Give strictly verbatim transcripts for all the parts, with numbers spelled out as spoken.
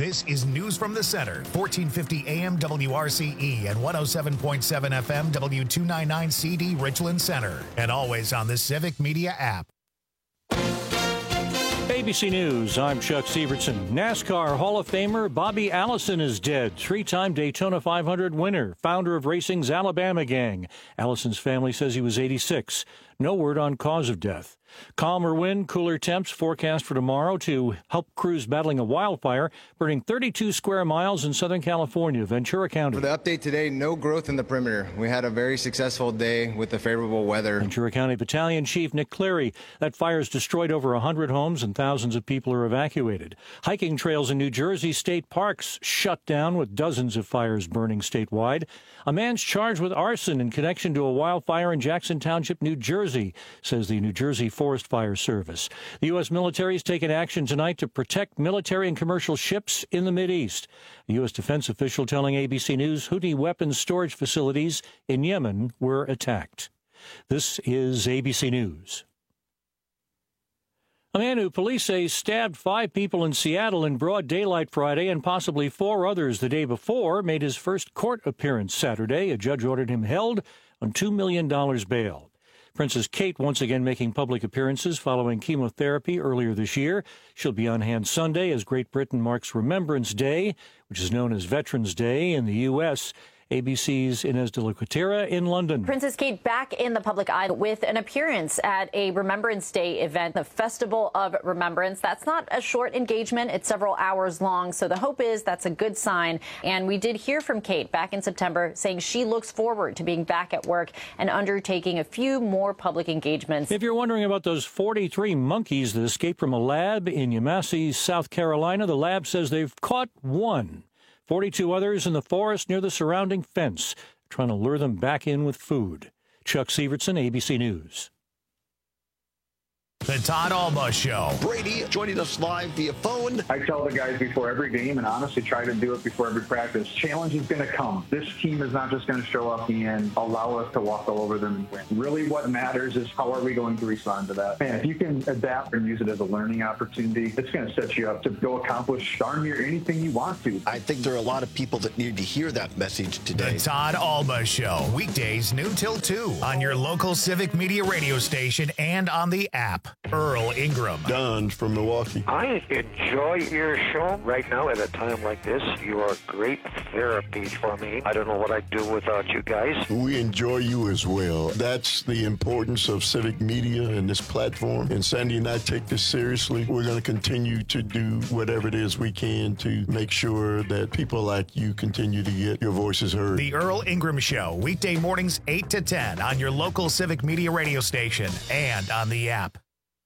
This is News from the Center, fourteen fifty A M W R C E and one oh seven point seven F M W two ninety-nine C D Richland Center, and always on the Civic Media app. A B C News, I'm Chuck Severson. NASCAR Hall of Famer Bobby Allison is dead. Three-time Daytona five hundred winner, founder of racing's Alabama Gang. Allison's family says he was eighty-six. No word on cause of death. Calmer wind, cooler temps forecast for tomorrow to help crews battling a wildfire burning thirty-two square miles in Southern California, Ventura County. For the update today, no growth in the perimeter. We had a very successful day with the favorable weather. Ventura County Battalion Chief Nick Cleary. That fire's destroyed over one hundred homes and thousands of people are evacuated. Hiking trails in New Jersey state parks shut down with dozens of fires burning statewide. A man's charged with arson in connection to a wildfire in Jackson Township, New Jersey, says the New Jersey Forest Fire Service. The U S military has taken action tonight to protect military and commercial ships in the Mideast. A U S defense official telling A B C News Houthi weapons storage facilities in Yemen were attacked. This is A B C News. A man who police say stabbed five people in Seattle in broad daylight Friday and possibly four others the day before made his first court appearance Saturday. A judge ordered him held on two million dollars bail. Princess Kate once again making public appearances following chemotherapy earlier this year. She'll be on hand Sunday as Great Britain marks Remembrance Day, which is known as Veterans Day in the U S A B C's Inez de la Cuetera in London. Princess Kate back in the public eye with an appearance at a Remembrance Day event, the Festival of Remembrance. That's not a short engagement. It's several hours long. So the hope is that's a good sign. And we did hear from Kate back in September saying she looks forward to being back at work and undertaking a few more public engagements. If you're wondering about those forty-three monkeys that escaped from a lab in Yamasee, South Carolina, the lab says they've caught one. forty-two others in the forest near the surrounding fence, trying to lure them back in with food. Chuck Severson, A B C News. The Todd Alba Show. Brady joining us live via phone. I tell the guys before every game, and honestly try to do it before every practice, challenge is going to come. This team is not just going to show up and allow us to walk all over them and win. Really what matters is how are we going to respond to that. And if you can adapt and use it as a learning opportunity, it's going to set you up to go accomplish darn near anything you want to. I think there are a lot of people that need to hear that message today. The Todd Alba Show. Weekdays noon till two on your local Civic Media radio station and on the app. Earl Ingram. Don from Milwaukee. I enjoy your show right now at a time like this. You are great therapy for me. I don't know what I'd do without you guys. We enjoy you as well. That's the importance of Civic Media and this platform. And Sandy and I take this seriously. We're going to continue to do whatever it is we can to make sure that people like you continue to get your voices heard. The Earl Ingram Show. Weekday mornings eight to ten on your local Civic Media radio station and on the app.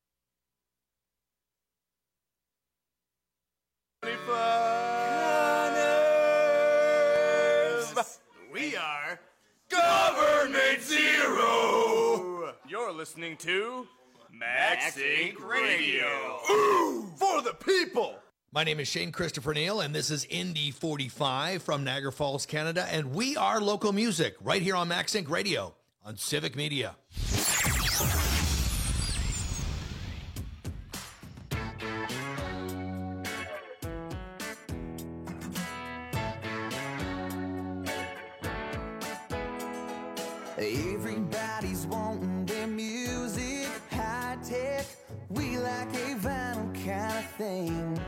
We are Government Zero. You're listening to Max Inc Radio. Ooh, for the people. My name is Shane Christopher Neal, and this is Indy forty-five from Niagara Falls, Canada, and we are local music right here on Max Inc Radio on Civic Media. Everybody's wanting their music high tech. We like a vinyl kind of thing.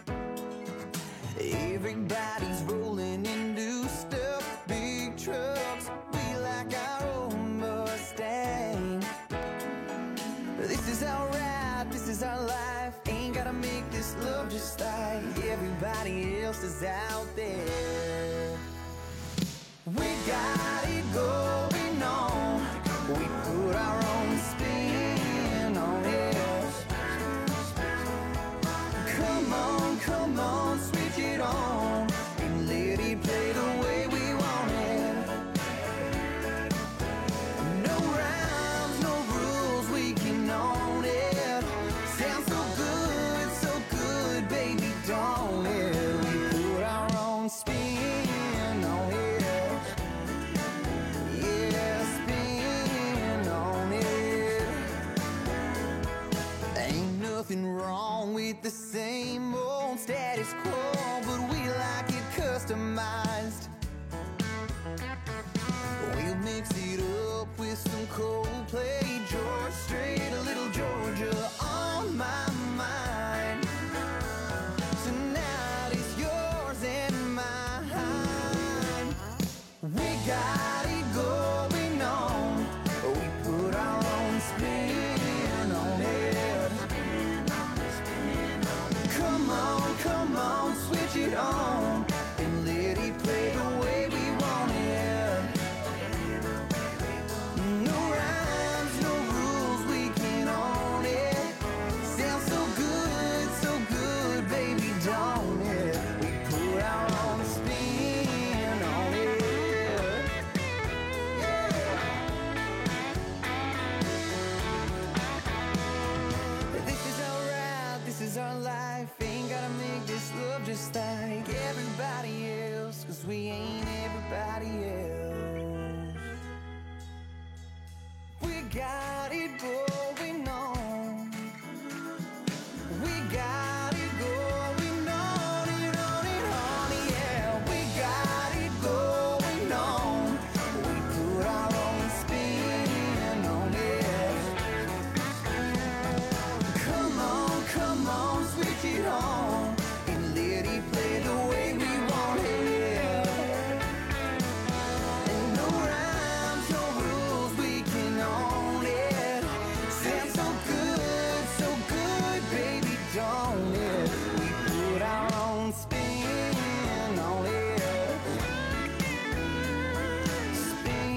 Everybody's rolling in new stuff, big trucks. We like our own Mustang. This is our ride, this is our life. Ain't gotta make this love just like everybody else is out there. We got it going on. We put our own spin on it. Come on, come on, switch it on and let it play the way we want it. No rhymes, no rules, we can own it. Sounds so good, so good, baby, don't it? We put our own spin on it. Yeah. it on and let it play the way we want it. No rhymes, no rules, we can own it. Sounds so good, so good, baby, don't it? We put our own spin on it. This is our ride, this is our life. Ain't gotta make this love just like everybody else, 'cause we ain't everybody else. We got it going on. We got it going on and on and on, yeah. We got it going on. We put our own spin on it. Come on, come on, switch it on and let it play the way we want it. And no rhymes, no rules, we can own it. Sounds so good, so good, baby, don't it? We put our own spin on it. Spin,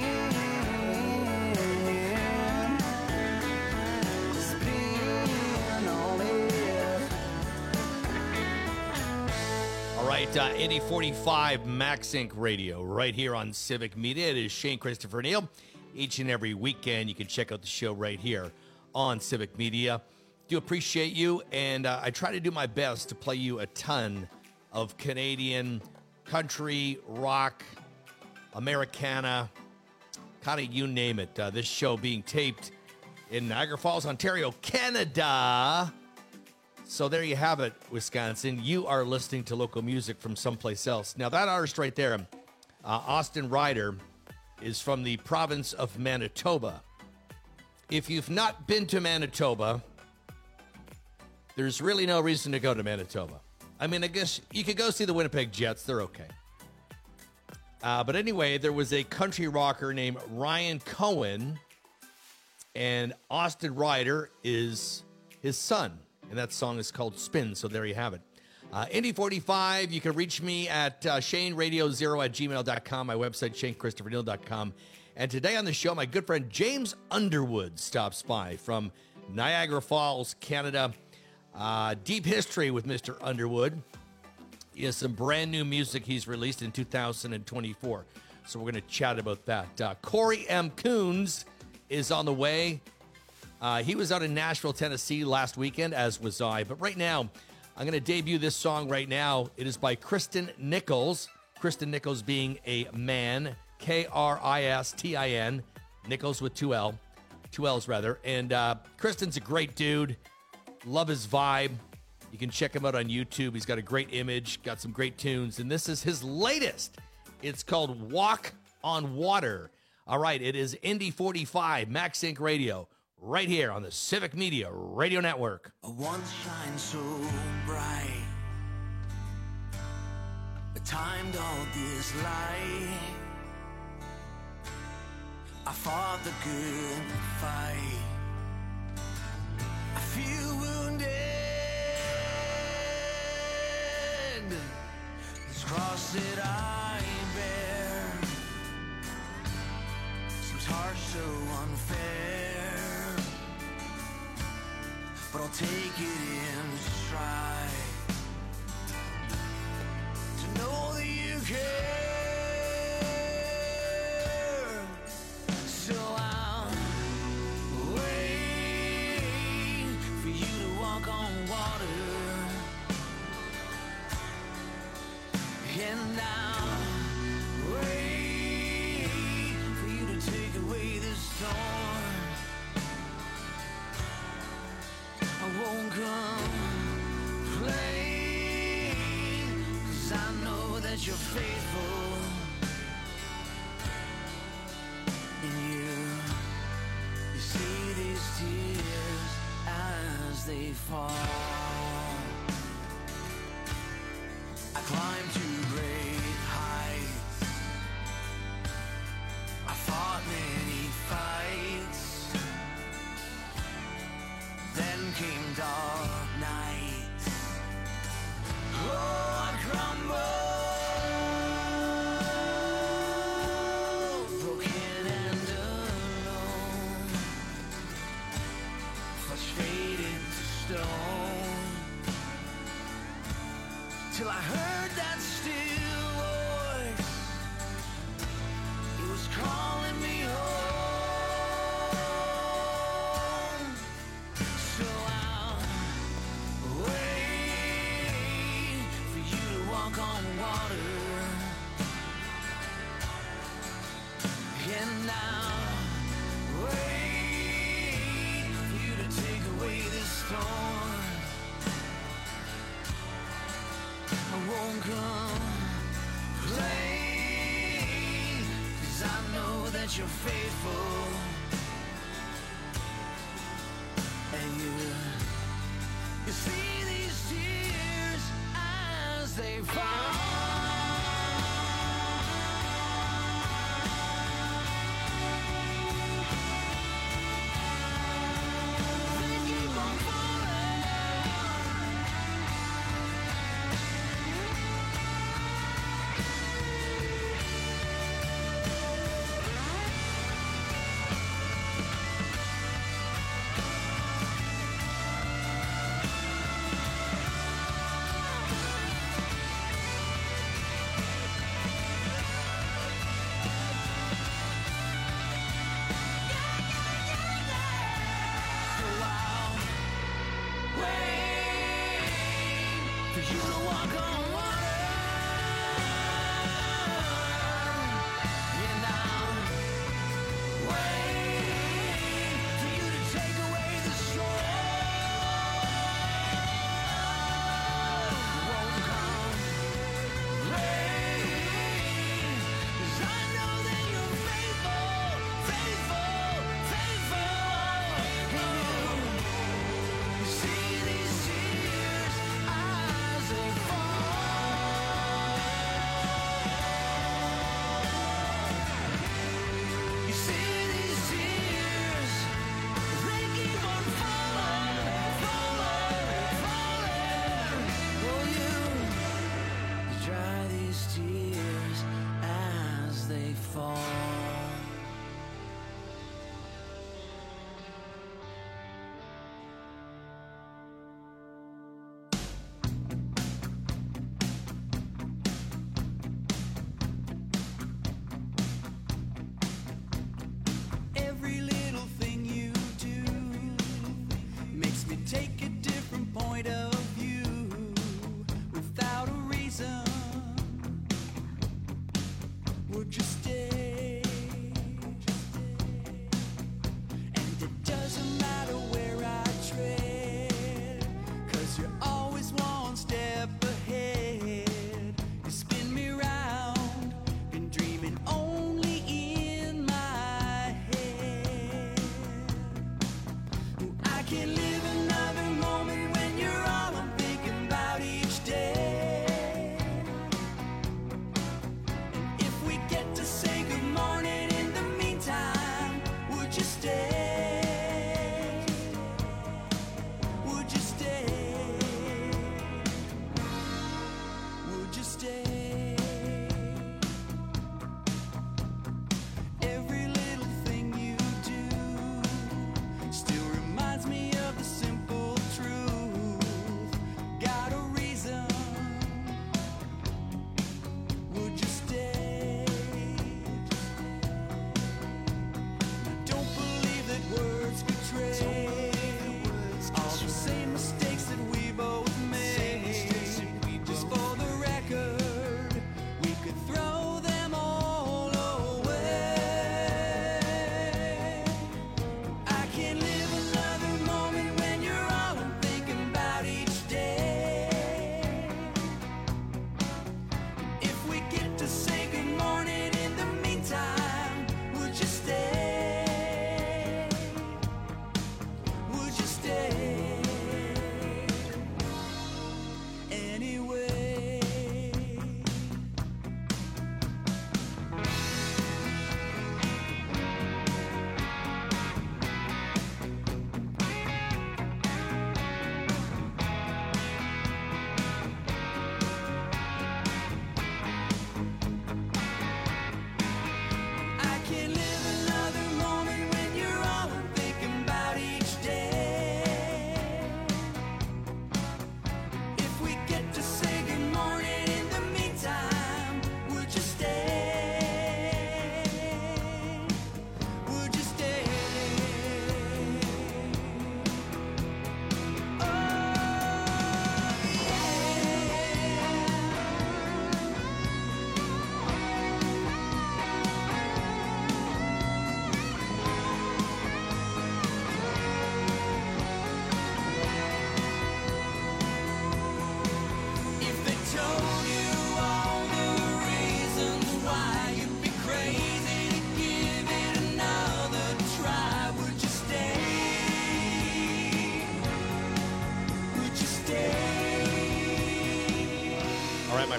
spin on it. All right, uh, Indy forty-five MaxSync Radio right here on Civic Media. It is Shane Christopher Neal. Each and every weekend, you can check out the show right here on Civic Media. Do appreciate you, and uh, I try to do my best to play you a ton of Canadian country, rock, Americana, kind of you name it. Uh, this show being taped in Niagara Falls, Ontario, Canada. So there you have it, Wisconsin. You are listening to local music from someplace else. Now, that artist right there, uh, Austin Ryder, is from the province of Manitoba. If you've not been to Manitoba, there's really no reason to go to Manitoba. I mean, I guess you could go see the Winnipeg Jets. They're okay. Uh, but anyway, there was a country rocker named Ryan Cohen, and Austin Ryder is his son. And that song is called Spin, so there you have it. Uh, Indy forty-five, you can reach me at uh, Shane Radio Zero at gmail dot com, my website, Shane Christopher Neal dot com. And today on the show, my good friend James Underwood stops by from Niagara Falls, Canada. Uh, deep history with Mister Underwood. He has some brand new music he's released in two thousand twenty-four. So we're going to chat about that. Uh, Corey M. Coons is on the way. Uh, he was out in Nashville, Tennessee last weekend, as was I. But right now, I'm going to debut this song right now. It is by Kristen Nichols. Kristen Nichols being a man, K R I S T I N, Nichols with two L, two L's rather. And uh, Kristen's a great dude. Love his vibe. You can check him out on YouTube. He's got a great image, got some great tunes. And this is his latest. It's called Walk on Water. All right, it is Indy forty-five, MaxSync Radio, right here on the Civic Media Radio Network. I once shined so bright, I timed all this light. I fought the good fight. I feel wounded. This cross that I bear seems harsh, so unfair, but I'll take it in stride to know that you care. So I'll wait for you to walk on water, and I'll wait for you to take away the storm. I won't complain, 'cause I know that you're faithful. And you, you see these tears as they fall. I climbed to great heights, I fought many fights, then came dark nights. Oh, I crumbled won't complain, 'cause I know that you're faithful. And you, you see these tears as they fall.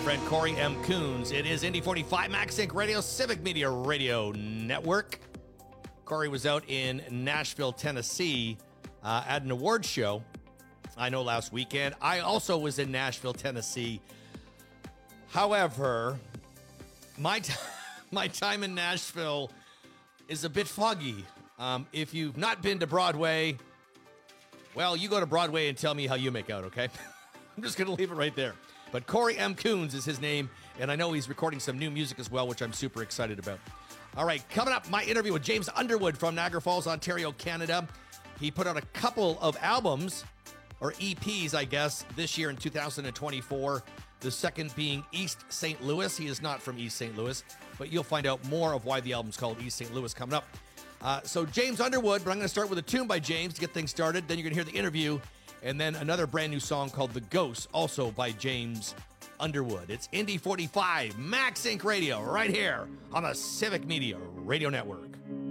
friend Corey M. Coons. It is Indy forty-five, MaxSync Radio, Civic Media Radio Network. Corey was out in Nashville, Tennessee uh, at an award show, I know, last weekend. I also was in Nashville, Tennessee. However, my, t- my time in Nashville is a bit foggy. Um, if you've not been to Broadway, well, you go to Broadway and tell me how you make out, okay? I'm just going to leave it right there. But Corey M. Coons is his name, and I know he's recording some new music as well, which I'm super excited about. All right, coming up, my interview with James Underwood from Niagara Falls, Ontario, Canada. He put out a couple of albums, or E Ps, I guess, this year in two thousand twenty-four. The second being East Saint Louis. He is not from East Saint Louis, but you'll find out more of why the album's called East Saint Louis coming up. Uh, so James Underwood, but I'm going to start with a tune by James to get things started. Then you're going to hear the interview, and then another brand new song called The Ghost, also by James Underwood. It's Indy forty-five, MaxSync Radio, right here on the Civic Media Radio Network.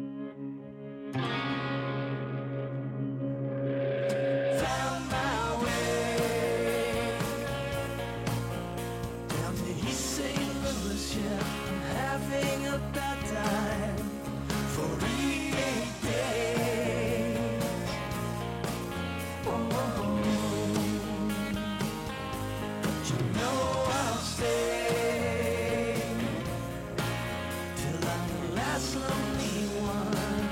Found my way down to East Saint Louis, yeah. I'm having a bad time for eight days. Oh, but you know I'll stay till I'm the last lonely one.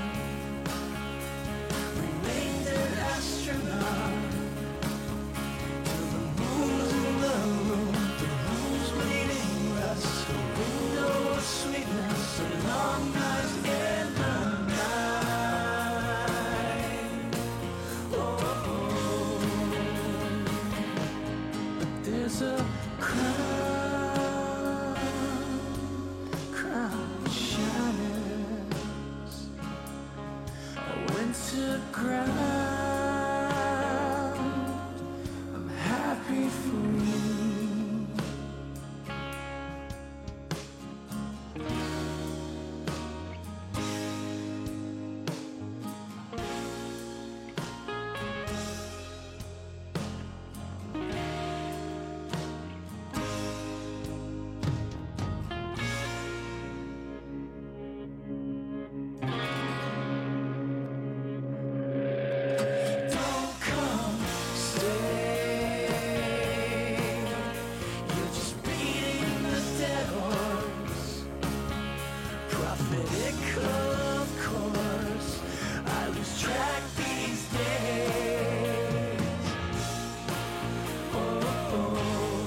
Remained an astronaut till the moon's in the room. The room's bleeding rust, a window of sweetness, a long night in the night. Oh, but there's a crown, crown shines. I went to ground. I'm happy for you. Don't come, stay. You're just beating the dead horse. Prophetical, of course. I lose track these days. Oh,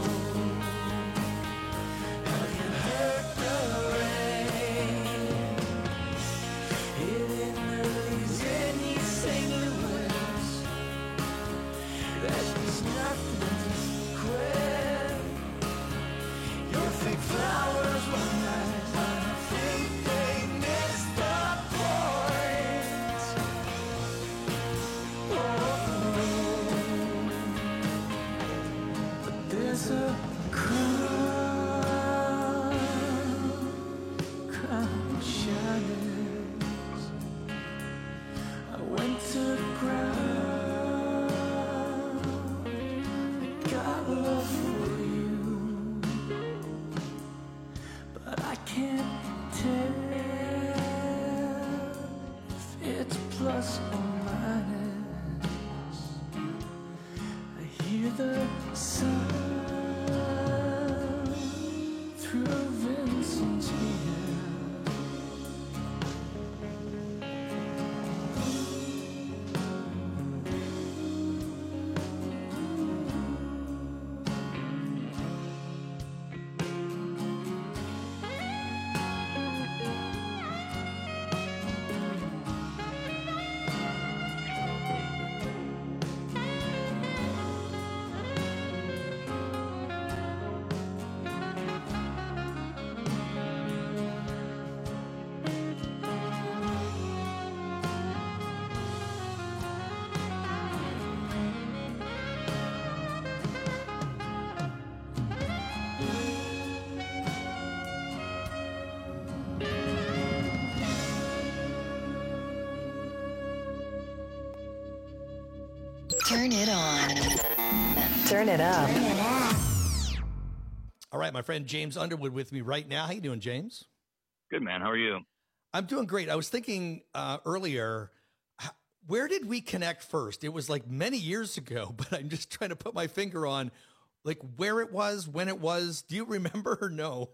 have you heard the rain? Hitting the leaves in East Saint Louis. There's nothing to quit. Your fake flowers one night, I think they missed the point. Oh, but there's a crown, crown shines. I went to ground. Got love for you, but I can't tell if it's plus or minus. I hear the sound through Vincent's ear. Turn it on. Turn it up. All right, my friend James Underwood with me right now. How you doing, James? Good, man. How are you? I'm doing great. I was thinking uh, earlier, h- where did we connect first? It was like many years ago, but I'm just trying to put my finger on like where it was, when it was. Do you remember or no?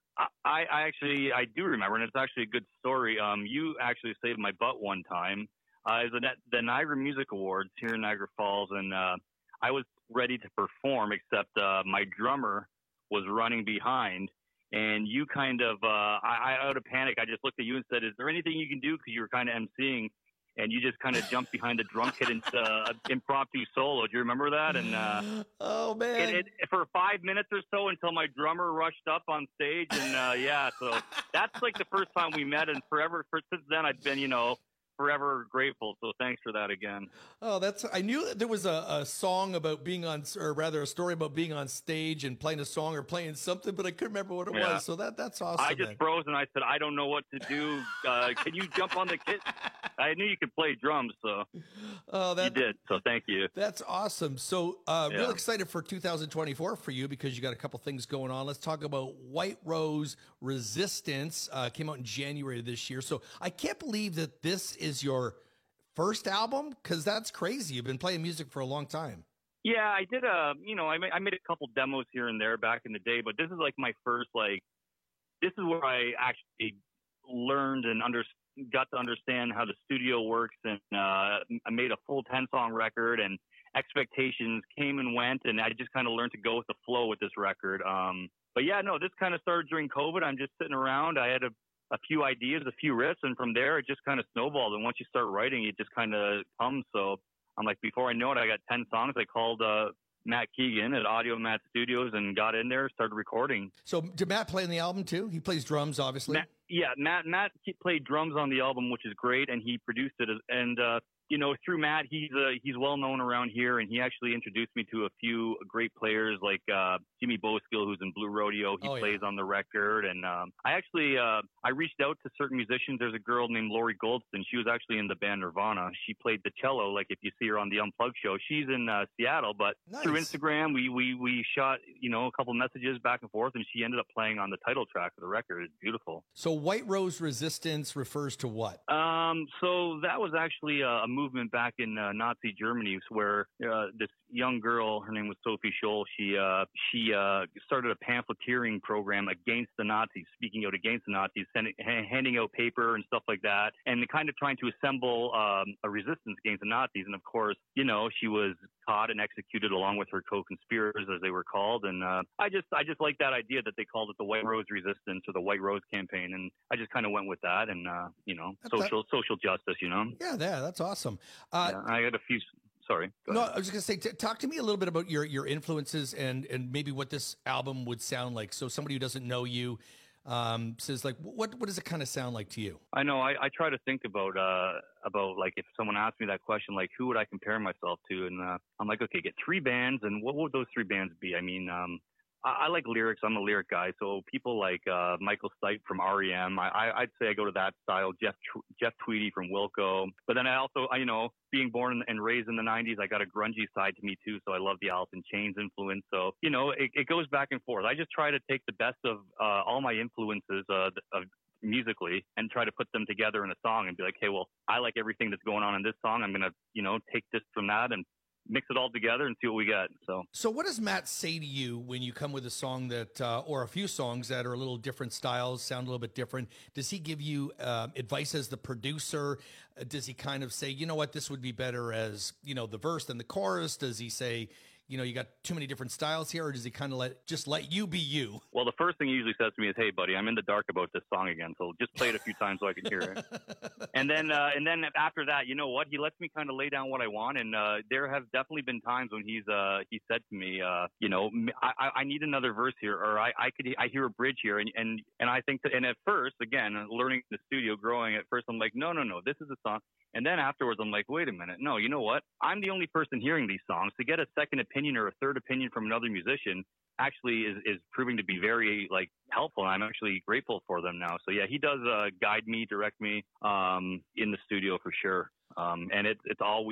I, I actually, I do remember, and it's actually a good story. Um, you actually saved my butt one time. Uh, it was the, the Niagara Music Awards here in Niagara Falls, and uh, I was ready to perform, except uh, my drummer was running behind, and you kind of, uh, I, I out of panic, I just looked at you and said, "Is there anything you can do?" Because you were kind of emceeing, and you just kind of jumped behind the drum kit and uh, impromptu solo. Do you remember that? And uh, oh man, it, it, for five minutes or so until my drummer rushed up on stage, and uh, yeah, so that's like the first time we met, and forever for, since then I've been, you know, forever grateful. So thanks for that again. Oh, that's, I knew that there was a, a song about being on, or rather a story about being on stage and playing a song or playing something, but I couldn't remember what it Yeah. was. So that that's awesome. I just man. froze and I said, I don't know what to do. Uh, can you jump on the kit? I knew you could play drums, so oh, that, you did. So thank you. That's awesome. So uh, Yeah. real excited for two thousand twenty-four for you because you got a couple things going on. Let's talk about White Rose Resistance. Uh, came out in January of this year. So I can't believe that this is your first album, because that's crazy. You've been playing music for a long time. Yeah, I did a, you know, I made, I made a couple demos here and there back in the day, but this is like my first, like, this is where I actually learned and under, got to understand how the studio works, and uh, I made a full ten song record, and expectations came and went, and I just kind of learned to go with the flow with this record. Um, but yeah, no, this kind of started during COVID. I'm just sitting around. I had a a few ideas, a few riffs, and from there it just kind of snowballed. And once you start writing, it just kind of comes. So I'm like, before I know it, I got ten songs. I called uh, Matt Keegan at Audio Matt Studios and got in there, started recording. So did Matt play in the album too? He plays drums, obviously. Matt, yeah, Matt Matt played drums on the album, which is great, and he produced it. And uh, you know, through Matt, he's uh, he's well known around here, and he actually introduced me to a few great players like uh, Jimmy Boskill, who's in Blue Rodeo. He Oh, yeah. plays on the record, and um, I actually uh, I reached out to certain musicians. There's a girl named Lori Goldston. She was actually in the band Nirvana. She played the cello, like if you see her on the Unplugged show. She's in uh, Seattle, but through Nice. Instagram, we we we shot you know a couple messages back and forth, and she ended up playing on the title track of the record. It's beautiful. So White Rose Resistance refers to what? Um, so that was actually a, a movement back in uh, Nazi Germany, where uh, this young girl, her name was Sophie Scholl, she uh, she uh, started a pamphleteering program against the Nazis, speaking out against the Nazis, sending, ha- handing out paper and stuff like that, and kind of trying to assemble um, a resistance against the Nazis. And of course, you know, she was caught and executed along with her co-conspirators, as they were called. And uh, I just I just like that idea that they called it the White Rose Resistance or the White Rose Campaign, and I just kind of went with that. And uh, you know, That's- social social justice, you know. Yeah, yeah, that's awesome. Uh, Yeah, I got a few. Sorry. Go No, ahead. I was just gonna say, t- talk to me a little bit about your your influences and and maybe what this album would sound like. So somebody who doesn't know you um, says, like, what what does it kind of sound like to you? I know. I, I try to think about uh about like if someone asked me that question, like who would I compare myself to, and uh, I'm like, okay, get three bands, and what would those three bands be? I mean, um, I, I like lyrics. I'm a lyric guy, so people like uh, Michael Stipe from R E M. I, I I'd say I go to that style. Jeff Tw- Jeff Tweedy from Wilco, but then I also I, you know. being born and raised in the nineties, I got a grungy side to me too. So I love the Alice in Chains influence. So, you know, it, it goes back and forth. I just try to take the best of uh, all my influences uh, of musically and try to put them together in a song and be like, hey, well, I like everything that's going on in this song. I'm going to, you know, take this from that and mix it all together and see what we get. So, So what does Matt say to you when you come with a song that, uh, or a few songs that are a little different styles, sound a little bit different? Does he give you uh, advice as the producer? Uh, does he kind of say, you know what, this would be better as, you know, the verse than the chorus? Does he say, you know, you got too many different styles here, or does he kind of let just let you be you? well, the first thing he usually says to me is, hey, buddy, I'm in the dark about this song again. So just play it a few times so I can hear it. And then, uh, and then after that, you know what? He lets me kind of lay down what I want. And uh, there have definitely been times when he's uh, he said to me, uh, you know, m- I, I need another verse here, or I, I could I hear a bridge here. And and and I think that, and at first, again, learning in the studio, growing at first, I'm like, no, no, no, this is a song. And then afterwards, I'm like, wait a minute, no, you know what? I'm the only person hearing these songs. To get a second opinion or a third opinion from another musician actually is, is proving to be very like helpful. And I'm actually grateful for them now. So yeah, he does uh, guide me, direct me um, in the studio for sure. Um, and it's it's always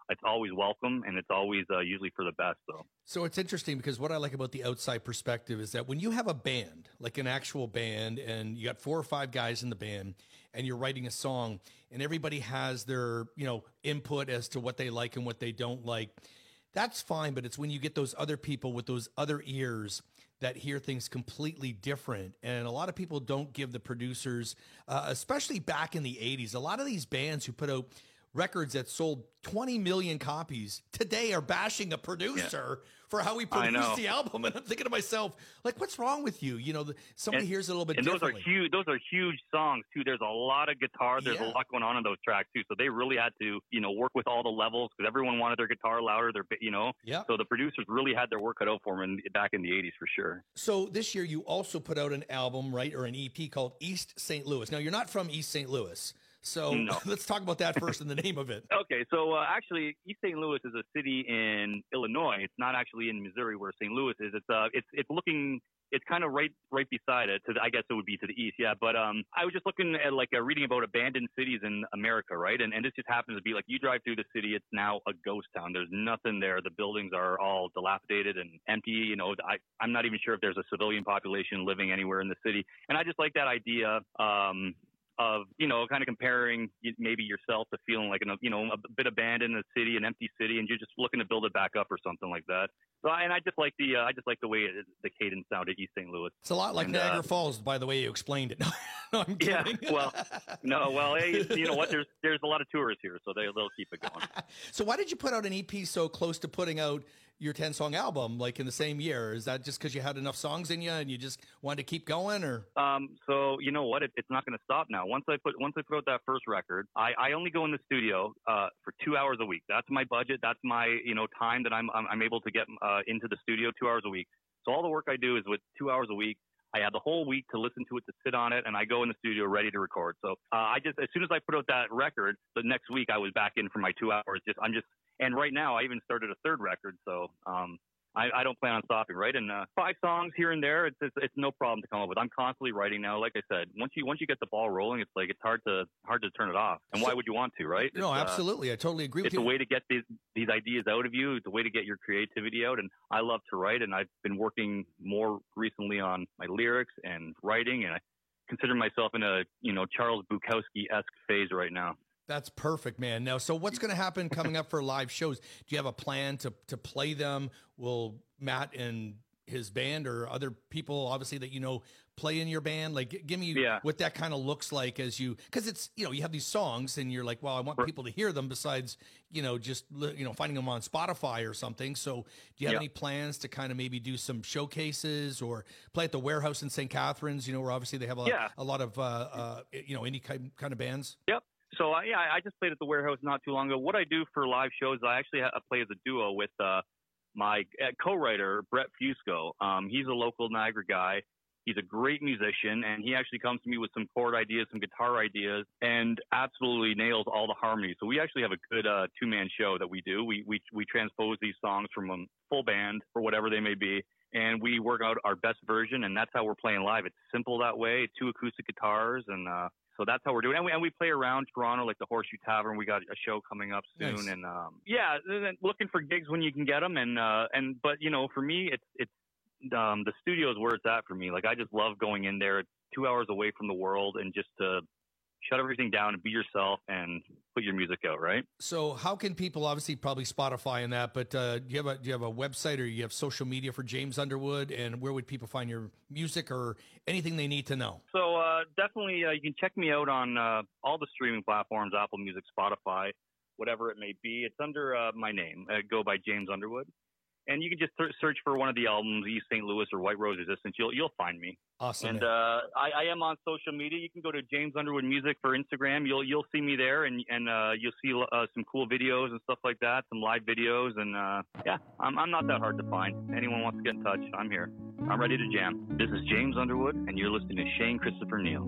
it's always welcome, and it's always uh, usually for the best. So. So it's interesting because what I like about the outside perspective is that when you have a band, like an actual band, and you got four or five guys in the band, and you're writing a song, and everybody has their, you know, input as to what they like and what they don't like, that's fine. But it's when you get those other people with those other ears that hear things completely different. And a lot of people don't give the producers, uh, especially back in the eighties, a lot of these bands who put out records that sold twenty million copies today are bashing a producer yeah. for how he produced the album. And I'm thinking to myself, like, what's wrong with you? You know, the, somebody and, hears it a little bit and differently. Those are huge, those are huge songs too. There's a lot of guitar. There's yeah. a lot going on in those tracks too. So they really had to, you know, work with all the levels because everyone wanted their guitar louder. Their, you know, yeah. so the producers really had their work cut out for them in, back in the eighties for sure. So this year you also put out an album, right? Or an E P called East Saint Louis. Now you're not from East Saint Louis. So no. let's talk about that first and the name of it. Okay, so uh, actually, East Saint Louis is a city in Illinois. It's not actually in Missouri where Saint Louis is. It's uh, it's it's looking, it's kind of right right beside it. To the, I guess it would be to the east, yeah. But um, I was just looking at like uh, reading about abandoned cities in America, right? And and this just happens to be like you drive through the city, it's now a ghost town. There's nothing there. The buildings are all dilapidated and empty. You know, I I'm not even sure if there's a civilian population living anywhere in the city. And I just like that idea. Um. Of, you know, kind of comparing maybe yourself to feeling like, an, you know, a bit abandoned in a city, an empty city, and you're just looking to build it back up or something like that. So, and I just like the, uh, I just like the way it, the cadence sounded East Saint Louis. It's a lot like and, Niagara uh, Falls, by the way you explained it. No, I'm yeah, kidding. well, no, well, hey, you know what? There's there's a lot of tourists here, so they they'll keep it going. So why did you put out an E P so close to putting out your ten song album, like in the same year? Is that just because you had enough songs in you and you just wanted to keep going, or? Um, so you know what? It, it's not going to stop now. Once I put once I put out that first record, I, I only go in the studio uh, for two hours a week. That's my budget. That's my you know time that I'm I'm, I'm able to get uh, into the studio two hours a week. So all the work I do is with two hours a week. I have the whole week to listen to it, to sit on it, and I go in the studio ready to record. So uh, I just, as soon as I put out that record, the next week I was back in for my two hours. Just, I'm just, and right now I even started a third record. So um, I, I don't plan on stopping, right? And uh, five songs here and there, it's, it's it's no problem to come up with. I'm constantly writing now. Like I said, once you once you get the ball rolling, it's like it's hard to hard to turn it off. And why would you want to, right? No, it's, absolutely. Uh, I totally agree with it's you. It's a way to get these these ideas out of you. It's a way to get your creativity out. And I love to write, and I've been working more recently on my lyrics and writing, and I consider myself in a you know Charles Bukowski-esque phase right now. That's perfect, man. Now, so what's going to happen coming up for live shows? Do you have a plan to to play them? Will Matt and his band or other people, obviously, that you know, play in your band? Like, give me yeah. what that kind of looks like as you, because it's, you know, you have these songs and you're like, well, I want people to hear them besides, you know, just, you know, finding them on Spotify or something. So do you have yeah. any plans to kind of maybe do some showcases or play at the Warehouse in Saint Catharines, you know, where obviously they have a, yeah. a lot of, uh, uh, you know, any kind, kind of bands? Yep. So uh, yeah, I just played at the Warehouse not too long ago. What I do for live shows, I actually ha- play as a duo with uh, my uh, co-writer Brett Fusco. Um, he's a local Niagara guy. He's a great musician, and he actually comes to me with some chord ideas, some guitar ideas, and absolutely nails all the harmonies. So we actually have a good uh, two-man show that we do. We we we transpose these songs from a full band or whatever they may be, and we work out our best version, and that's how we're playing live. It's simple that way, two acoustic guitars, and uh, so that's how we're doing. And we, and we play around Toronto, like the Horseshoe Tavern. We got a show coming up soon. Nice. And um, yeah, looking for gigs when you can get them. And, uh, and but, you know, for me, it's, it's um, the studio is where it's at for me. Like, I just love going in there two hours away from the world and just to shut everything down and be yourself and put your music out, right? So how can people, obviously probably Spotify and that, but uh, do you have a do you have a website or you have social media for James Underwood, and where would people find your music or anything they need to know? So uh, definitely uh, you can check me out on uh, all the streaming platforms, Apple Music, Spotify, whatever it may be. It's under uh, my name. I go by James Underwood. And you can just th- search for one of the albums, East Saint Louis or White Rose Resistance. You'll you'll find me. Awesome. And man. uh, I, I am on social media. You can go to James Underwood Music for Instagram. You'll you'll see me there, and and uh, you'll see uh, some cool videos and stuff like that, some live videos, and uh, yeah, I'm I'm not that hard to find. Anyone wants to get in touch, I'm here. I'm ready to jam. This is James Underwood, and you're listening to Shane Christopher Neal.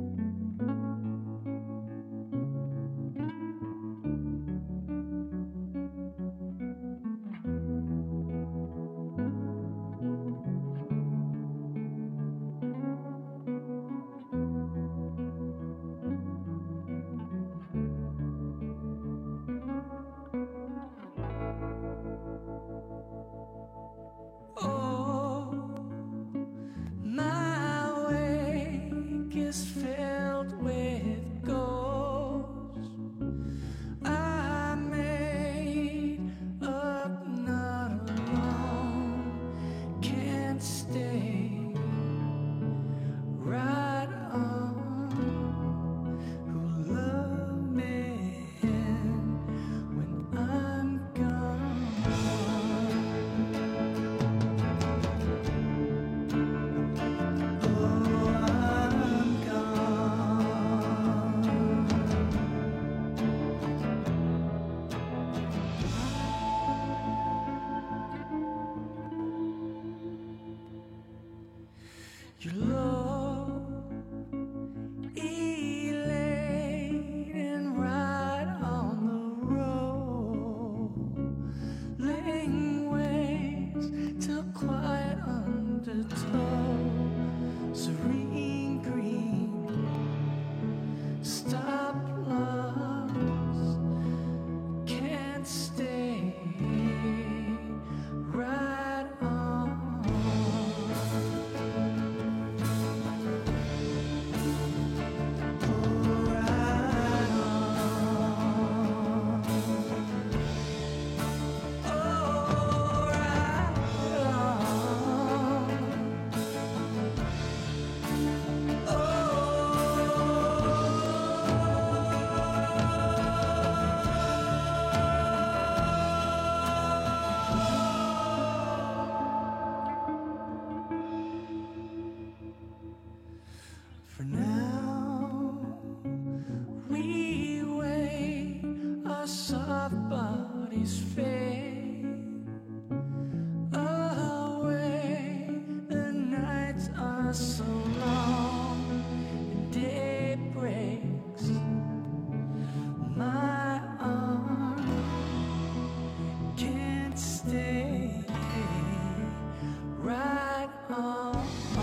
For now, we wait, our soft bodies fade away. The nights are so long, and day breaks. My arm can't stay right on.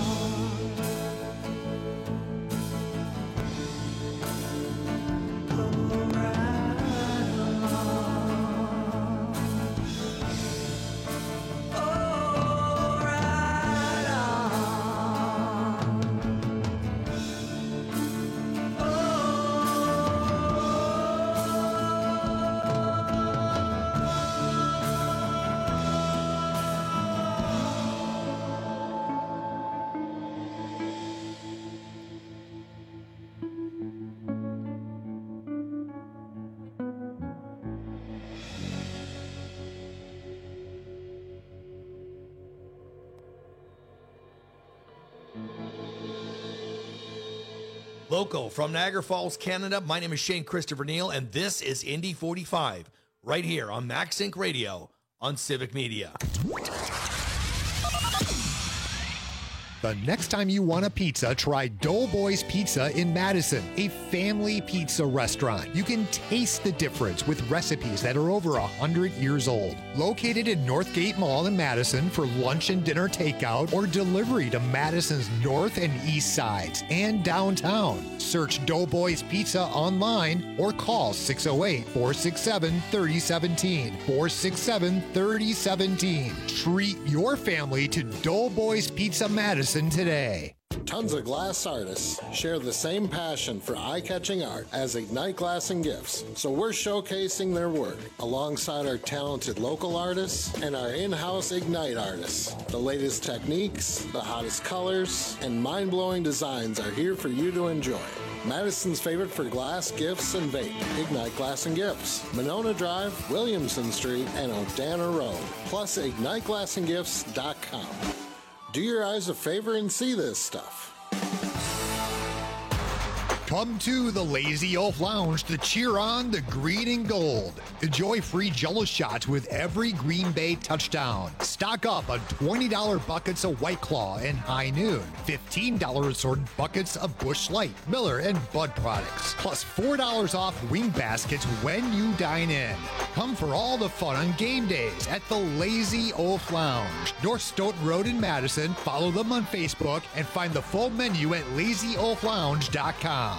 Local from Niagara Falls, Canada, my name is Shane Christopher Neal, and this is Indy forty-five, right here on MaxSync Radio on Civic Media. The next time you want a pizza, try Doughboys Pizza in Madison, a family pizza restaurant. You can taste the difference with recipes that are over one hundred years old. Located in Northgate Mall in Madison for lunch and dinner takeout or delivery to Madison's north and east sides and downtown. Search Doughboys Pizza online or call six oh eight, four six seven, three oh one seven, four six seven, three oh one seven. Treat your family to Doughboys Pizza Madison today. Tons of glass artists share the same passion for eye-catching art as Ignite Glass and Gifts, so we're showcasing their work alongside our talented local artists and our in-house Ignite artists. The latest techniques, the hottest colors, and mind-blowing designs are here for you to enjoy. Madison's favorite for glass, gifts, and vape. Ignite Glass and Gifts. Monona Drive, Williamson Street, and Odana Road. Plus, ignite glass and gifts dot com. Do your eyes a favor and see this stuff. Come to the Lazy Oaf Lounge to cheer on the green and gold. Enjoy free Jello shots with every Green Bay touchdown. Stock up on twenty dollars buckets of White Claw and High Noon. fifteen dollars assorted buckets of Busch Light, Miller, and Bud products. Plus four dollars off wing baskets when you dine in. Come for all the fun on game days at the Lazy Oaf Lounge. North Stoughton Road in Madison. Follow them on Facebook and find the full menu at lazy oaf lounge dot com.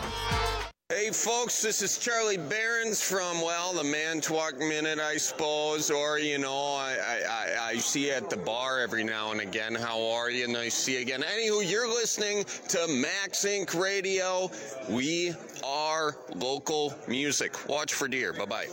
Hey folks, this is Charlie Behrens from, well, the Manitowoc Minute, I suppose, or, you know, I, I, I see you at the bar every now and again. How are you? Nice to see you again. Anywho, you're listening to MaxSync Radio. We are local music. Watch for deer. Bye-bye.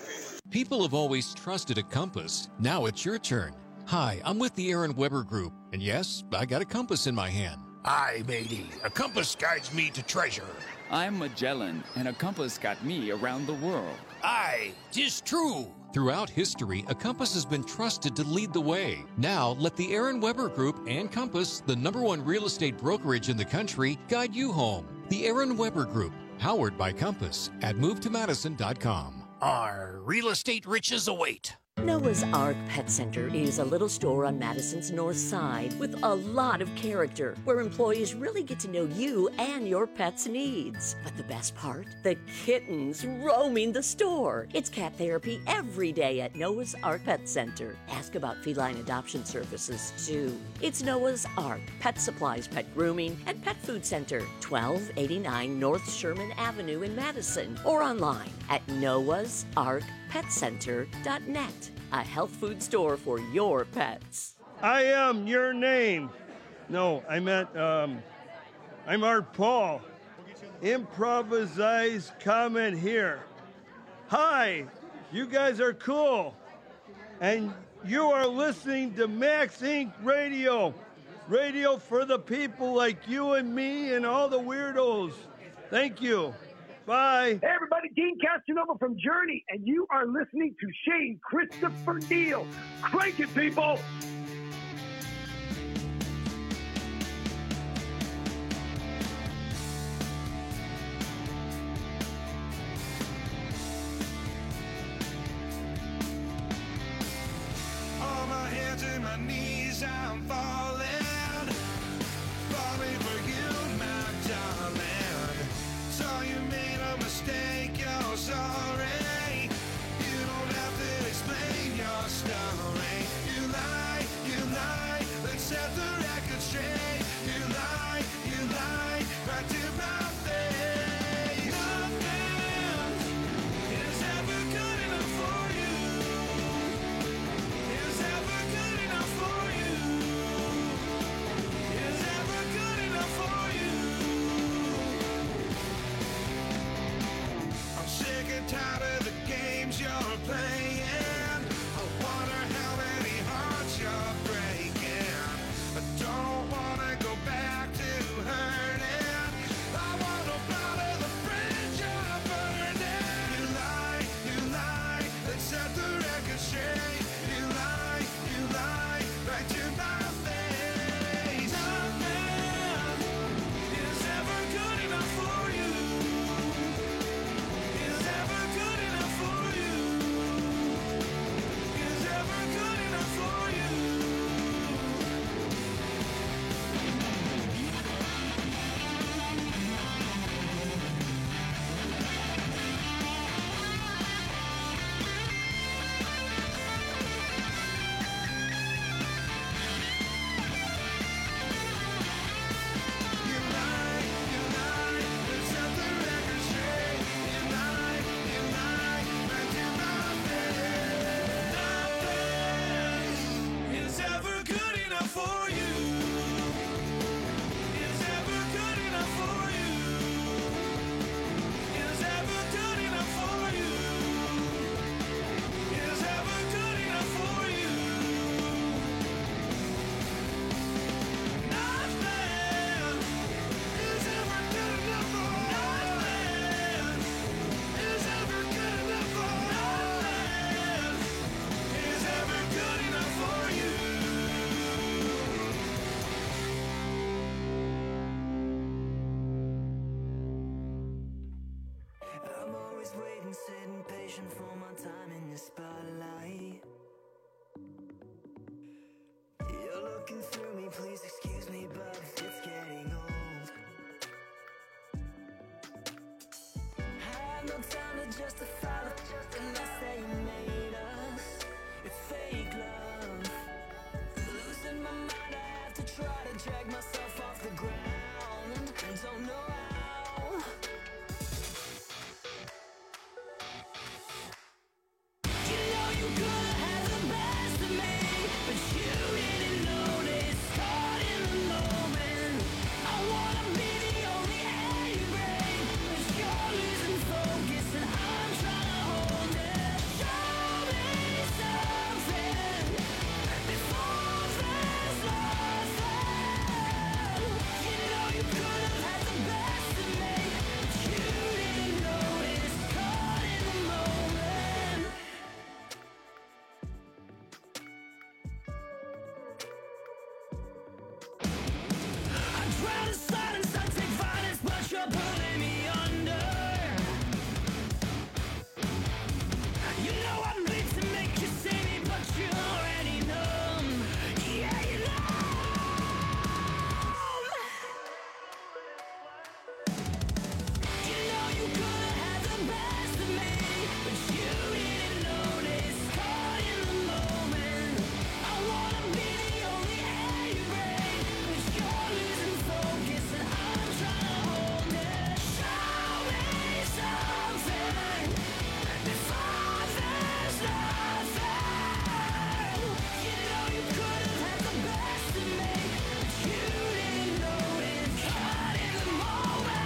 People have always trusted a compass. Now it's your turn. Hi, I'm with the Aaron Weber Group, and yes, I got a compass in my hand. Aye, matey. A compass guides me to treasure. I'm Magellan, and a compass got me around the world. Aye, 'tis true. Throughout history, a compass has been trusted to lead the way. Now, let the Aaron Weber Group and Compass, the number one real estate brokerage in the country, guide you home. The Aaron Weber Group, powered by Compass, at move to madison dot com. Our real estate riches await. Noah's Ark Pet Center is a little store on Madison's north side with a lot of character, where employees really get to know you and your pet's needs. But the best part? The kittens roaming the store. It's cat therapy every day at Noah's Ark Pet Center. Ask about feline adoption services, too. It's Noah's Ark Pet Supplies, Pet Grooming, and Pet Food Center, twelve eighty-nine North Sherman Avenue in Madison, or online at noahs ark pet center dot net. A health food store for your pets. I am your name. No, I meant, um, I'm Art Paul. Improvised comment here. Hi, you guys are cool. And you are listening to MaxSync Radio. Radio for the people like you and me and all the weirdos. Thank you. Bye. Hey, everybody, Dean Casanova from Journey, and you are listening to Shane Christopher Neal. Crank it, people. no time to justify the mess they made us. It's fake love. Losing my mind, I have to try to drag myself off the ground. Don't know how. You know you could have the best of me, but you didn't notice. Caught in the moment. I wanna be the only air you breathe, but you're losing focus and I'm trying to hold it. Show me something before there's nothing. You know you could have had the best of me, but you didn't notice. Caught in the moment. I try to silence, I take violence, but you're pulling me under. You know I bleed to make you see me, but you're already numb. Yeah, you know. You know you could have had the best of me, but you didn't notice. Caught in the moment. I wanna be the only air you breathe, but you're losing focus and I'm trying to hold it. Show me something before there's nothing. You know you could have had the best of me, but you didn't notice. Caught in the moment.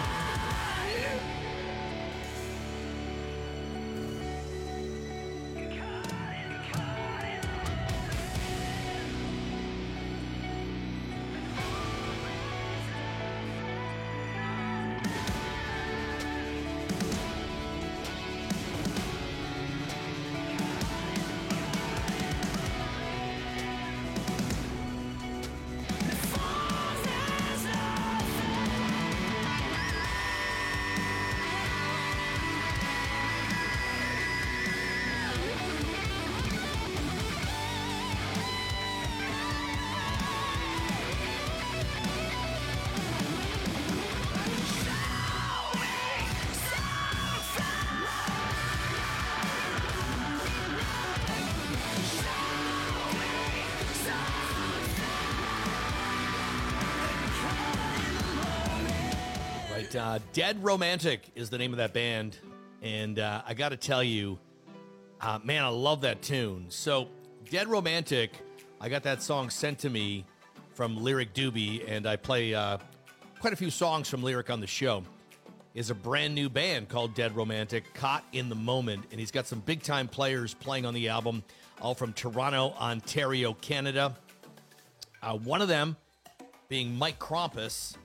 Right, uh, Dead Romantic is the name of that band, and uh, I got to tell you, uh, man, I love that tune. So, Dead Romantic, I got that song sent to me from Lyric Doobie, and I play uh, quite a few songs from Lyric on the show. Is a brand new band called Dead Romantic, Caught in the Moment, and he's got some big-time players playing on the album, all from Toronto, Ontario, Canada. Uh, one of them being Mike Krampus.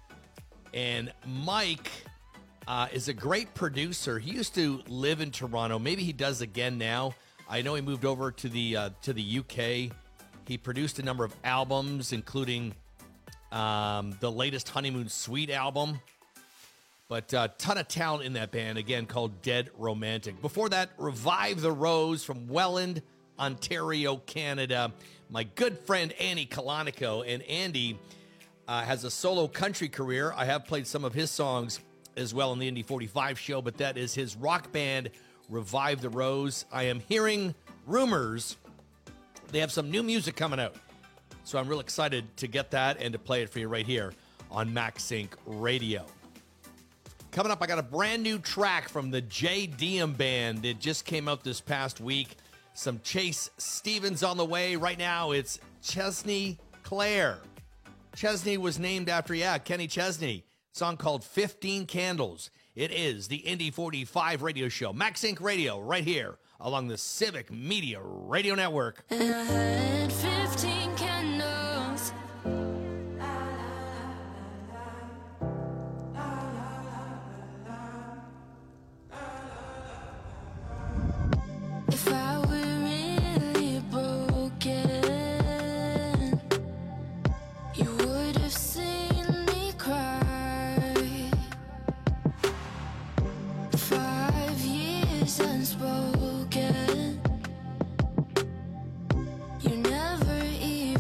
And Mike uh, is a great producer. He used to live in Toronto. Maybe he does again now. I know he moved over to the uh, to the U K. He produced a number of albums, including um, the latest Honeymoon Suite album. But a uh, ton of talent in that band, again, called Dead Romantic. Before that, Revive the Rose from Welland, Ontario, Canada. My good friend, Andy Colonico. And Andy uh, has a solo country career. I have played some of his songs as well on the Indy forty-five show, but that is his rock band, Revive the Rose. I am hearing rumors they have some new music coming out. So I'm real excited to get that and to play it for you right here on MaxSync Radio. Coming up, I got a brand new track from the J D M Band. It just came out this past week. Some Chase Stevens on the way. Right now, it's Chesney Clare. Chesney was named after, yeah, Kenny Chesney. Song called fifteen Candles. It is the Indy forty-five radio show. MaxSync Radio right here along the Civic Media Radio Network. And I had fifteen candles. If I were really broken, you would have seen me cry. Five years unspoken, you never even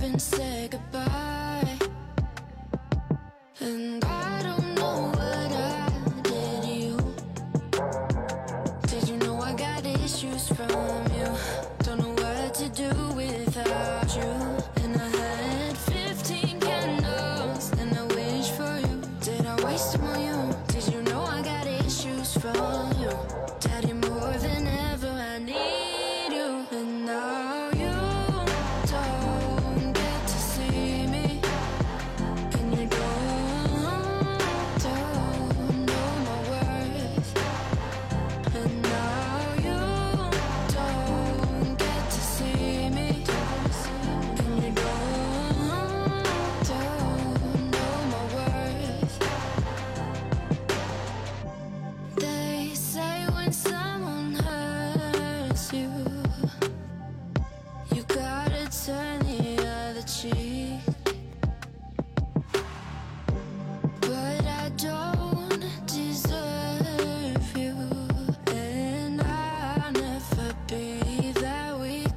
waste them on you? Did you know I got issues from you? Daddy, more than ever I need you. And now you don't get to see me. And you don't, don't know my worth. And now you don't get to see me. And you don't, don't know my worth. They say when someone hurts you, you gotta turn the other cheek. But I don't deserve you, and I'll never be that weak.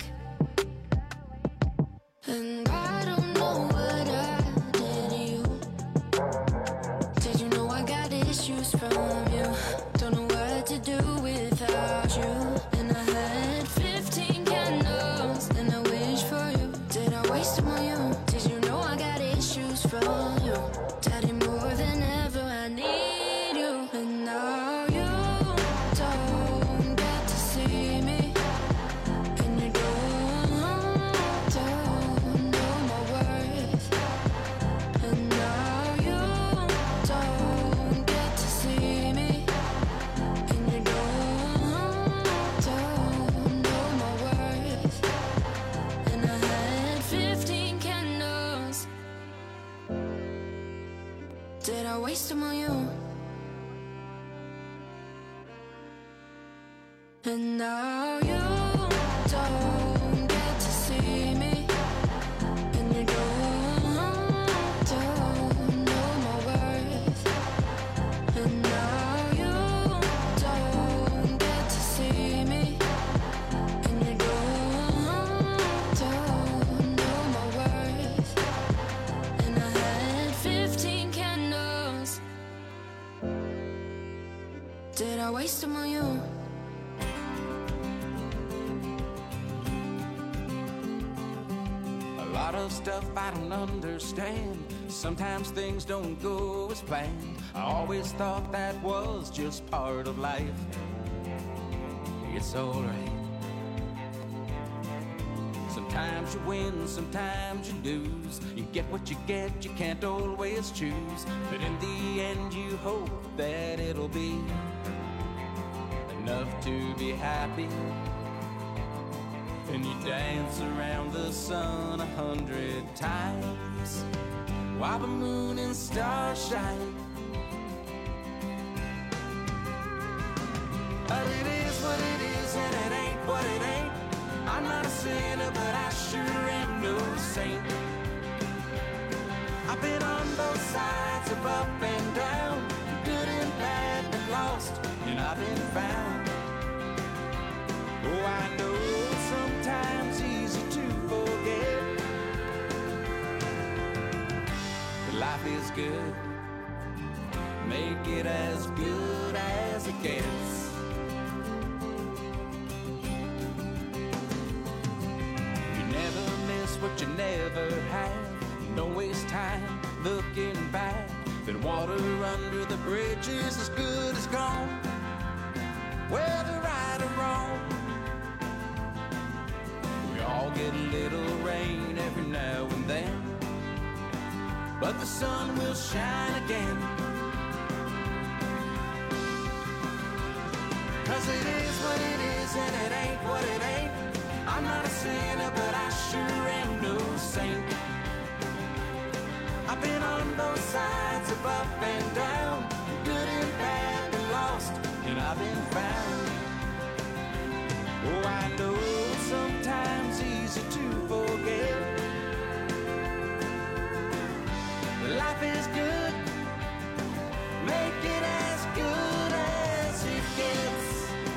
And I don't know what I did to you. Did you know I got issues from you? Don't know what to do without you. And I had fifteen candles and I wish for you. Did I waste them on you? Did you know I got issues from you? Daddy, more than ever I need you. And now you don't get to see me. And you don't, don't know my worth. And now you don't get to see me. And you don't, don't know my worth. And I had fifteen candles. Did I waste them on you? And now you don't get to see me. And you don't, don't know my worth. And now you don't get to see me. And you don't, don't know my worth. And I had fifteen candles. Did I waste them on you? A lot of stuff I don't understand. Sometimes things don't go as planned. I always thought that was just part of life. It's alright. Sometimes you win, sometimes you lose. You get what you get, you can't always choose. But in the end you hope that it'll be enough to be happy. And you dance around the sun a hundred times while the moon and stars shine. But it is what it is and it ain't what it ain't. I'm not a sinner, but I sure am no saint. I've been on both sides of up and down, good and bad and lost, and I've been found. Oh, I know sometimes easy to forget, but life is good. Make it as good as it gets. You never miss what you never had. Don't waste time looking back. Then water under the bridge is as good as gone, whether right or wrong. We all get a little rain every now and then, but the sun will shine again. Cause it is what it is and it ain't what it ain't. I'm not a sinner, but I sure am no saint. I've been on both sides of up and down, good and bad and lost, and I've been found. Oh, I know sometimes easy to forget, but life is good. Make it as good as it gets.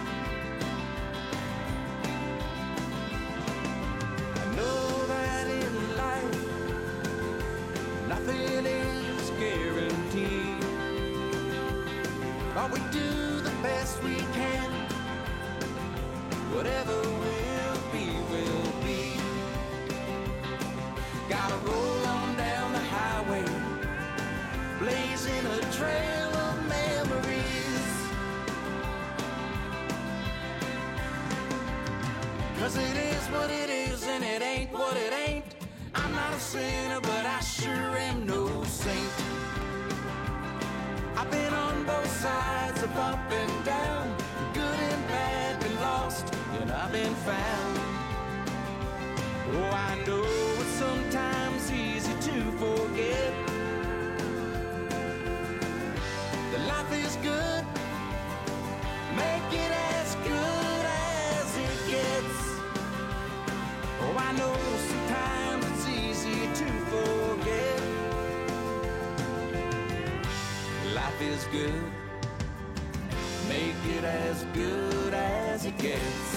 I know that in life nothing is guaranteed, but we do the best we can. Whatever will be, will be. Gotta roll on down the highway, blazing a trail 'Cause it is what it is and it ain't what it ain't. I'm not a sinner, but I sure am no saint. I've been on both sides of up and down, good and bad, been lost, and I've been found. Oh, I know it's sometimes easy to forget that life is good, make it as good as it gets. Oh, I know sometimes it's easy to forget life is good, make it as good as it gets.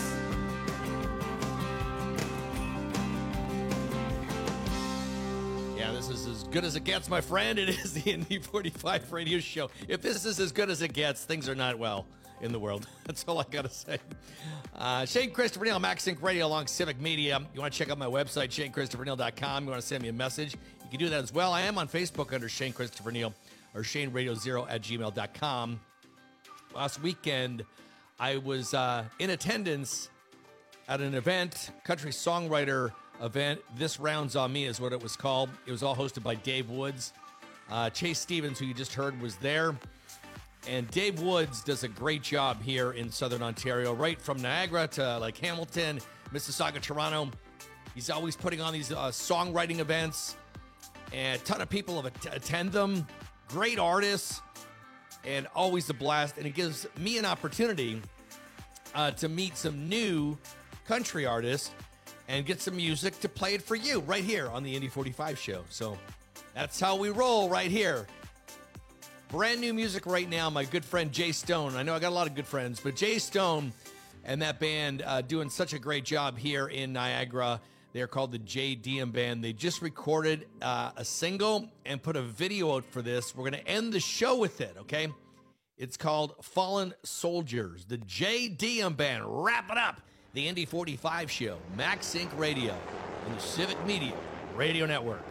Yeah, this is as good as it gets, my friend. It is the Indy forty-five radio show. If this is as good as it gets, things are not well in the world. That's all I got to say. Uh, Shane Christopher Neal, MaxSync Radio along Civic Media. You want to check out my website, shane christopher neal dot com. You want to send me a message, you can do that as well. I am on Facebook under Shane Christopher Neal or shane radio zero at gmail dot com. Last weekend, I was uh, in attendance at an event, country songwriter event. This Rounds on Me is what it was called. It was all hosted by Dave Woods. Uh, Chase Stevens, who you just heard, was there. And Dave Woods does a great job here in Southern Ontario, right from Niagara to like Hamilton, Mississauga, Toronto. He's always putting on these uh, songwriting events, and a ton of people have att- attend them. Great artists, and always a blast. And it gives me an opportunity uh, to meet some new country artists and get some music to play it for you right here on the Indy forty-five show. So that's how we roll right here. Brand new music right now, my good friend Jay Stone. I know I got a lot of good friends, but Jay Stone and that band uh, doing such a great job here in Niagara. They're called the J D M Band. They just recorded uh, a single and put a video out for this. We're going to end the show with it, okay? It's called Fallen Soldiers. The J D M Band. Wrap it up. The Indy forty-five show, MaxSync Radio, and the Civic Media Radio Network.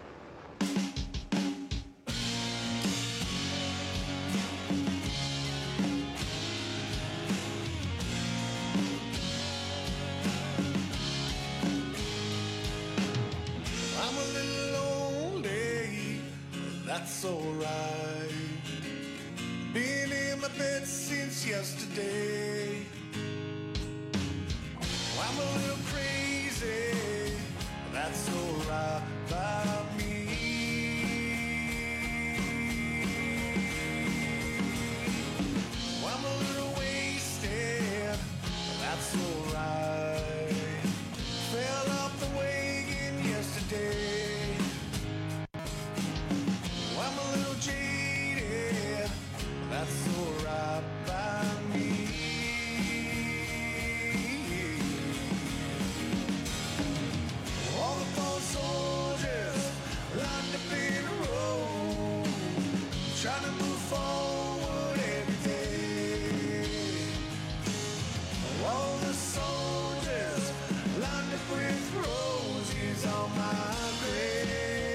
I'm a little lonely, that's alright. Been in my bed since yesterday. I'm a little crazy, that's alright by me. I'm a little wasted, that's alright. Fell off the wagon yesterday. I'm a little jaded, that's alright by me. All the fallen soldiers lined up in a row, trying to move forward every day. All the soldiers lined up with roses on my grave.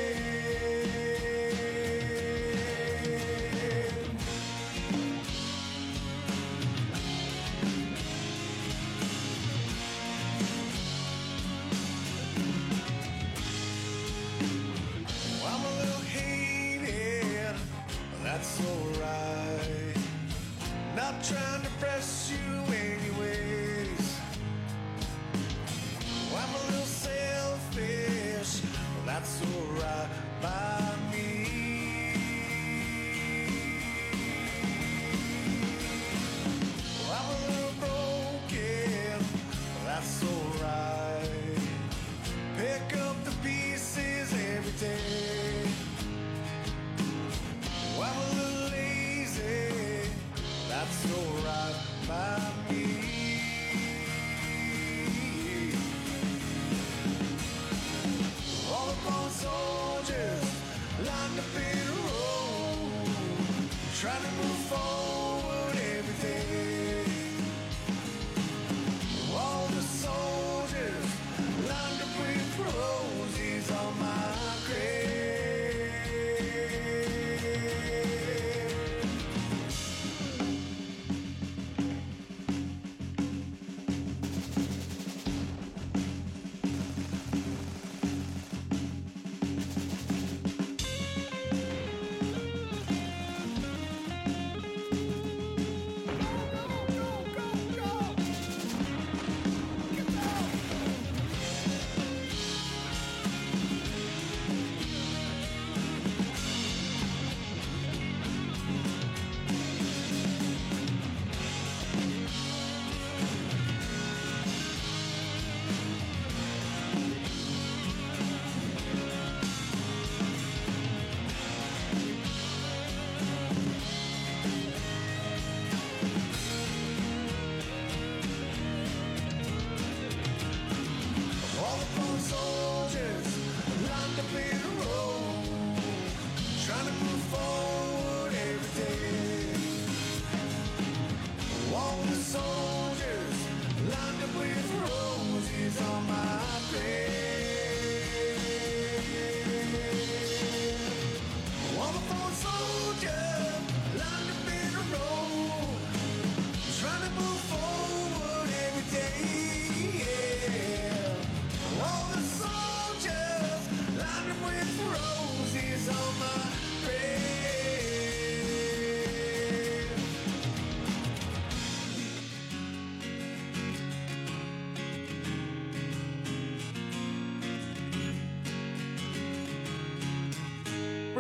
I'm a little hated, that's alright. Not trying to press you anyways. I'm a little selfish, that's alright by me. I'm a little broken, that's alright. Pick up the pieces every day. I'm a little lazy, that's alright by me. All the fallen soldiers lined up in a row, trying to move forward every day. All the soldiers lined up with roses on my grave.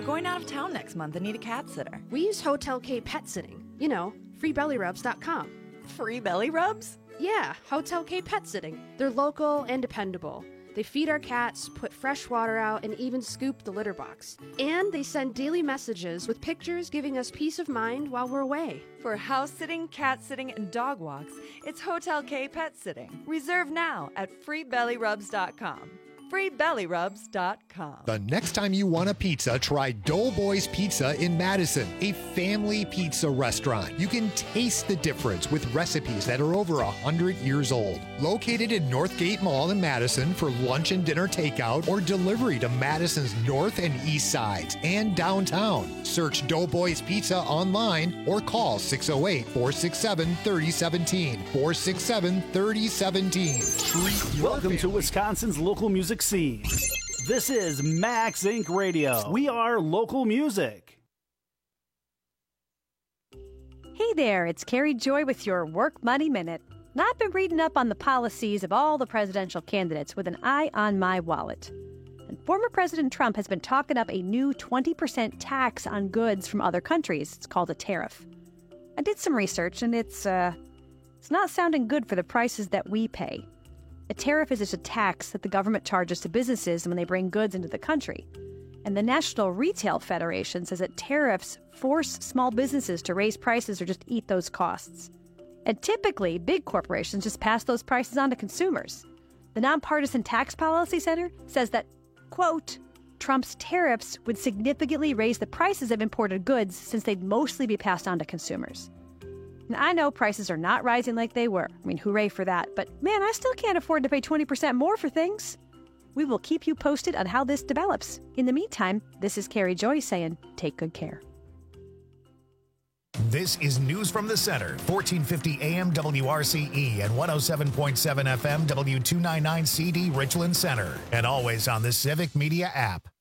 going out of town next month and need a cat sitter. We use Hotel K Pet Sitting. You know, free belly rubs dot com. Free belly rubs? Yeah, Hotel K Pet Sitting. They're local and dependable. They feed our cats, put fresh water out, and even scoop the litter box. And they send daily messages with pictures giving us peace of mind while we're away. For house sitting, cat sitting, and dog walks, it's Hotel K Pet Sitting. Reserve now at free belly rubs dot com. free belly rubs dot com. The next time you want a pizza, try Doughboys Pizza in Madison, a family pizza restaurant. You can taste the difference with recipes that are over one hundred years old. Located in Northgate Mall in Madison for lunch and dinner takeout or delivery to Madison's north and east sides and downtown. Search Doughboys Pizza online or call six oh eight, four six seven, three oh one seven, four six seven, three oh one seven. Treat your Welcome to Wisconsin's local music scene. This is Max Incorporated. Radio. We are local music. Hey there, it's Carrie Joy with your Work Money Minute. Now, I've been reading up on the policies of all the presidential candidates with an eye on my wallet. And former President Trump has been talking up a new twenty percent tax on goods from other countries. It's called a tariff. I did some research, and it's, uh, it's not sounding good for the prices that we pay. A tariff is just a tax that the government charges to businesses when they bring goods into the country. And the National Retail Federation says that tariffs force small businesses to raise prices or just eat those costs. And typically, big corporations just pass those prices on to consumers. The Nonpartisan Tax Policy Center says that, quote, Trump's tariffs would significantly raise the prices of imported goods since they'd mostly be passed on to consumers. And I know prices are not rising like they were. I mean, hooray for that. But man, I still can't afford to pay twenty percent more for things. We will keep you posted on how this develops. In the meantime, this is Carrie Joy saying, take good care. This is News from the Center, fourteen fifty A M W R C E and one oh seven point seven F M W two ninety-nine C D Richland Center. And always on the Civic Media app.